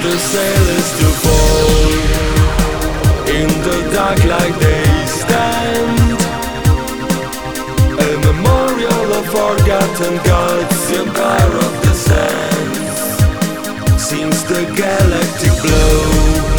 the sailors to fall. In the dark like they stand, a memorial of forgotten gods, the empire of the sands. Since the galactic blow,